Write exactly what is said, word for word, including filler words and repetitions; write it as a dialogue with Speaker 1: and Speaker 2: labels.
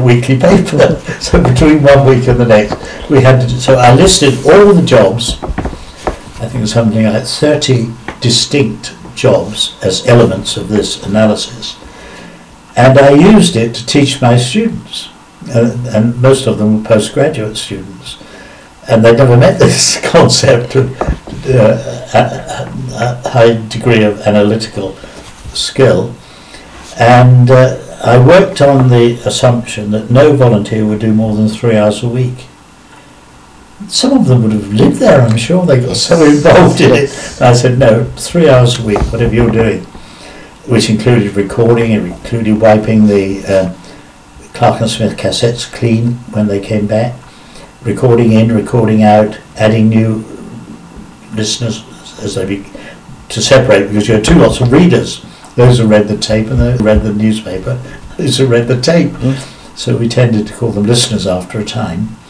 Speaker 1: weekly paper. So between one week and the next, we had to. So I listed all the jobs. I think it was something like thirty distinct jobs as elements of this analysis, and I used it to teach my students, uh, and most of them were postgraduate students, and they never met this concept of uh, a, a high degree of analytical skill. And uh, I worked on the assumption that no volunteer would do more than three hours a week. Some of them would have lived there, I'm sure. They got so involved in it. And I said, no, three hours a week, whatever you're doing, which included recording, it included wiping the uh, Clark and Smith cassettes clean when they came back, recording in, recording out, adding new listeners as they be, to separate, because you had two lots of readers, those who read the tape and those who read the newspaper, those who read the tape. Mm. So we tended to call them listeners after a time.